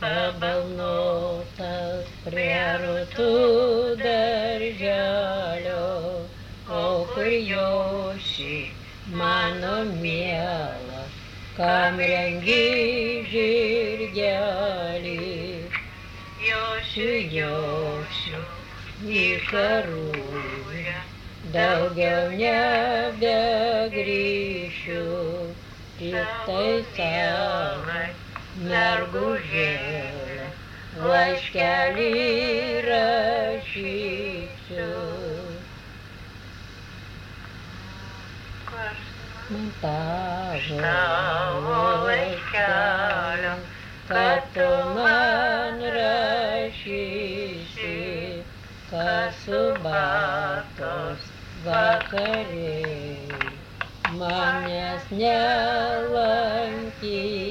pabalnotas prie rūtų darželio, o kur joši, mano mielas, kam rengi žirgelį. Jošiu, jošiu, į Karūrę, daugiau nebegrįšiu, tiktai savai mergužėlę laiškelį rašysiu. Man tavo laiškelio, kad tu man rašysi, kad subatos vakarėj manęs nelankys.